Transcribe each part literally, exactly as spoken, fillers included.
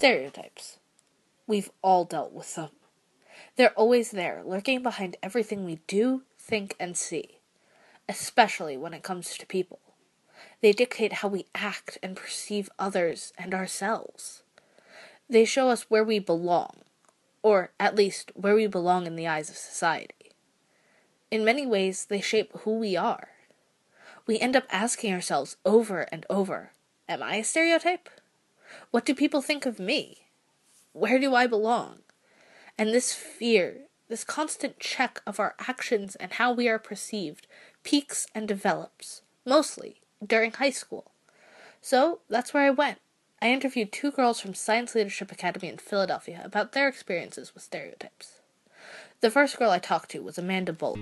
Stereotypes. We've all dealt with them. They're always there, lurking behind everything we do, think, and see, especially when it comes to people. They dictate how we act and perceive others and ourselves. They show us where we belong, or at least where we belong in the eyes of society. In many ways, they shape who we are. We end up asking ourselves over and over, am I a stereotype? What do people think of me? Where do I belong? And this fear, this constant check of our actions and how we are perceived, peaks and develops, mostly during high school. So that's where I went. I interviewed two girls from Science Leadership Academy in Philadelphia about their experiences with stereotypes. The first girl I talked to was Amanda Bolt.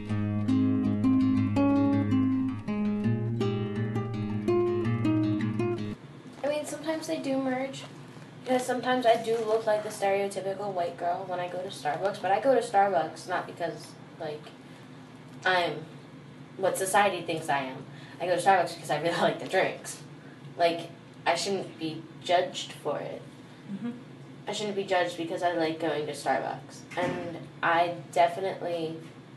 I mean, sometimes they do merge. Because sometimes I do look like the stereotypical white girl when I go to Starbucks, but I go to Starbucks not because, like, I'm what society thinks I am. I go to Starbucks because I really like the drinks. Like, I shouldn't be judged for it. Mm-hmm. I shouldn't be judged because I like going to Starbucks. And I definitely...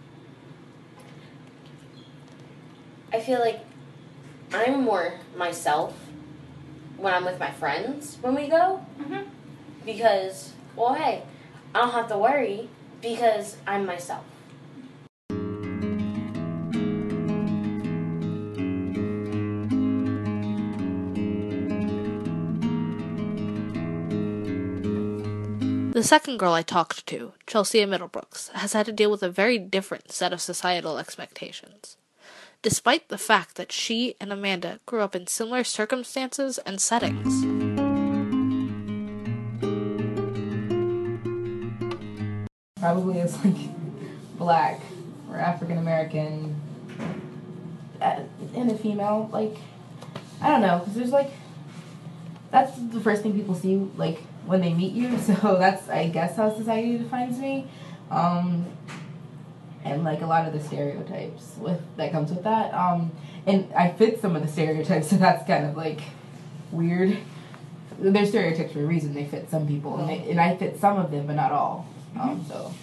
I feel like I'm more myself when I'm with my friends when we go. Mm-hmm. Because, well, hey, I don't have to worry because I'm myself. The second girl I talked to, Chelsea Middlebrooks, has had to deal with a very different set of societal expectations, despite the fact that she and Amanda grew up in similar circumstances and settings. Probably as, like, black or African American and a female, like, I don't know, because there's, like, that's the first thing people see, like, when they meet you, so that's, I guess, how society defines me, um, and, like, a lot of the stereotypes with that comes with that, um, and I fit some of the stereotypes, so that's kind of, like, weird. They're stereotypes for a reason. They fit some people, and, they, and I fit some of them, but not all, um, so...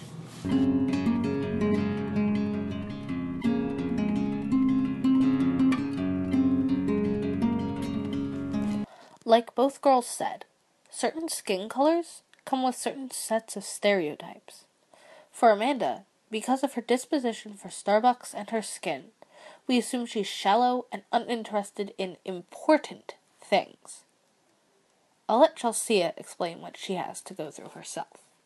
Like both girls said, certain skin colors come with certain sets of stereotypes. For Amanda, because of her disposition for Starbucks and her skin, we assume she's shallow and uninterested in important things. I'll let Chelsea explain what she has to go through herself.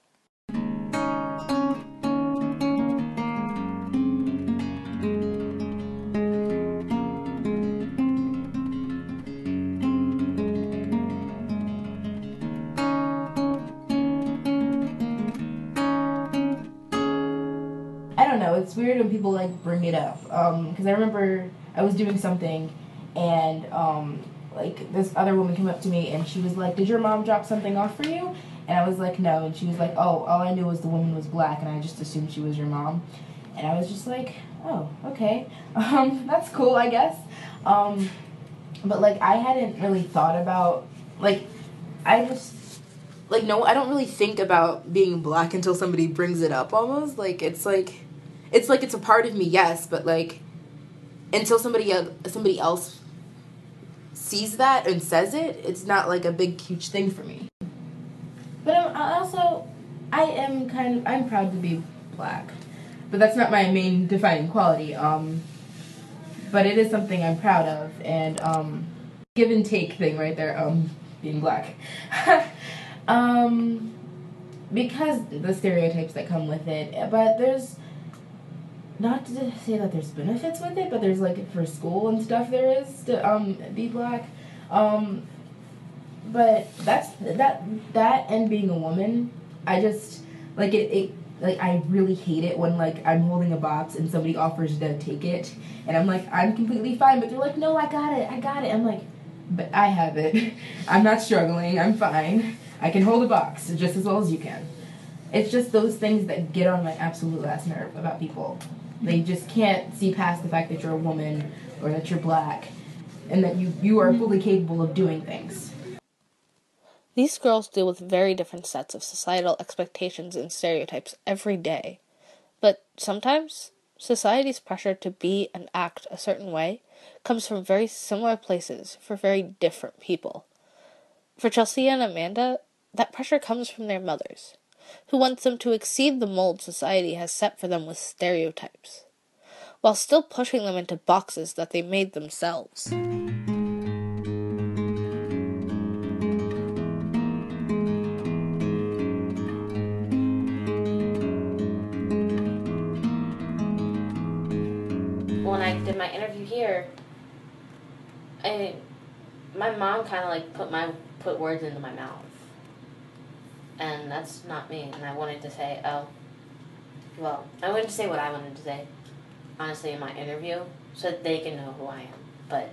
I don't know, it's weird when people, like, bring it up, um, because I remember I was doing something, and, um, like, this other woman came up to me, and she was like, did your mom drop something off for you? And I was like, no, and she was like, oh, all I knew was the woman was black, and I just assumed she was your mom, and I was just like, oh, okay, um, that's cool, I guess, um, but, like, I hadn't really thought about, like, I just... Like, no, I don't really think about being black until somebody brings it up, almost. Like, it's like, it's like it's a part of me, yes, but, like, until somebody else, somebody else sees that and says it, it's not, like, a big, huge thing for me. But I'm, I also, I am kind of, I'm proud to be black. But that's not my main defining quality. Um, but it is something I'm proud of, and, um, give and take thing right there, um, being black. Um, because the stereotypes that come with it, but there's, not to say that there's benefits with it, but there's, like, for school and stuff there is to, um, be black, um, but that's, that, that and being a woman, I just, like, it, it, like, I really hate it when, like, I'm holding a box and somebody offers to take it, and I'm like, I'm completely fine, but they're like, no, I got it, I got it, I'm like, but I have it, I'm not struggling, I'm fine. I can hold a box just as well as you can. It's just those things that get on my absolute last nerve about people. They just can't see past the fact that you're a woman or that you're black and that you, you are fully capable of doing things. These girls deal with very different sets of societal expectations and stereotypes every day. But sometimes, society's pressure to be and act a certain way comes from very similar places for very different people. For Chelsea and Amanda, that pressure comes from their mothers, who want them to exceed the mold society has set for them with stereotypes, while still pushing them into boxes that they made themselves. When I did my interview here, I, my mom kind of like put my put words into my mouth, and that's not me. And I wanted to say, oh, well, I wanted to say what I wanted to say, honestly, in my interview, so that they can know who I am. But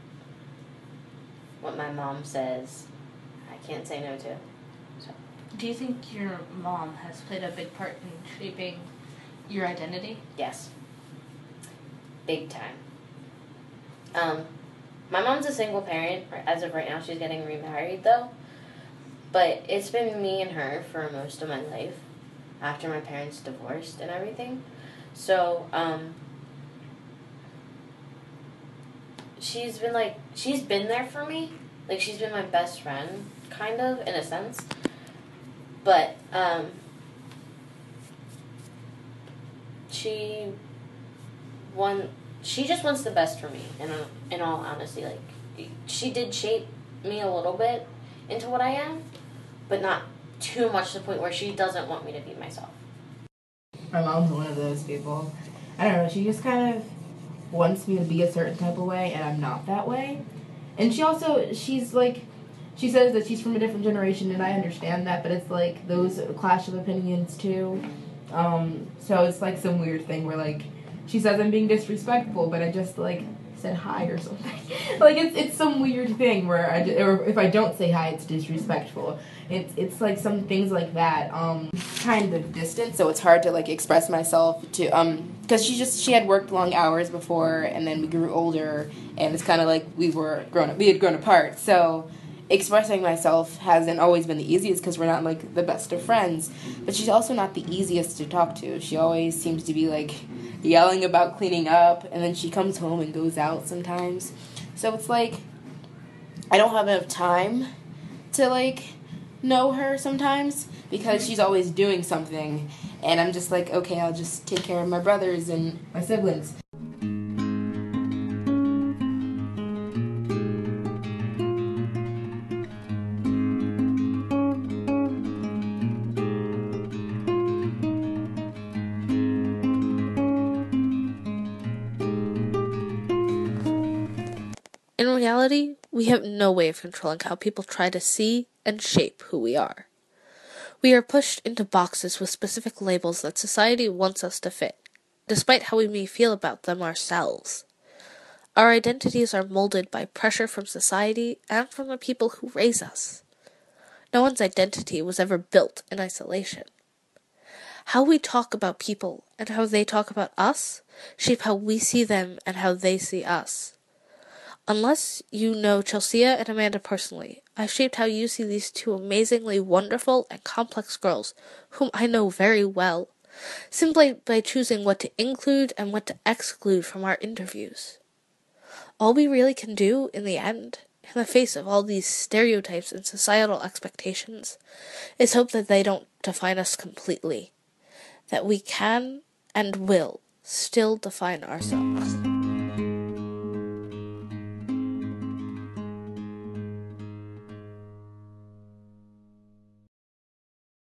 what my mom says, I can't say no to. So. Do you think your mom has played a big part in shaping your identity? Yes. Big time. Um, my mom's a single parent. As of right now, she's getting remarried, though. But it's been me and her for most of my life, after my parents divorced and everything. So, um, she's been, like, she's been there for me. Like, she's been my best friend, kind of, in a sense. But, um, she... One, she just wants the best for me, in, a, in all honesty. Like, she did shape me a little bit into what I am, but not too much to the point where she doesn't want me to be myself. My mom's one of those people. I don't know, she just kind of wants me to be a certain type of way, and I'm not that way. And she also, she's like, she says that she's from a different generation, and I understand that, but it's like those clash of opinions too. Um, so it's like some weird thing where, like, she says I'm being disrespectful, but I just, like, said hi or something. Like, it's it's some weird thing where I, or if I don't say hi, it's disrespectful. It's, it's like, some things like that. Um, kind of distant, so it's hard to, like, express myself to, um, because she just, she had worked long hours before, and then we grew older, and it's kind of like we were grown up, we had grown apart, so expressing myself hasn't always been the easiest because we're not, like, the best of friends, but she's also not the easiest to talk to. She always seems to be, like, yelling about cleaning up, and then she comes home and goes out sometimes. So it's like, I don't have enough time to, like, know her sometimes because she's always doing something, and I'm just like, okay, I'll just take care of my brothers and my siblings. In reality, we have no way of controlling how people try to see and shape who we are. We are pushed into boxes with specific labels that society wants us to fit, despite how we may feel about them ourselves. Our identities are molded by pressure from society and from the people who raise us. No one's identity was ever built in isolation. How we talk about people and how they talk about us shape how we see them and how they see us. Unless you know Chelsea and Amanda personally, I've shaped how you see these two amazingly wonderful and complex girls, whom I know very well, simply by choosing what to include and what to exclude from our interviews. All we really can do, in the end, in the face of all these stereotypes and societal expectations, is hope that they don't define us completely, that we can and will still define ourselves.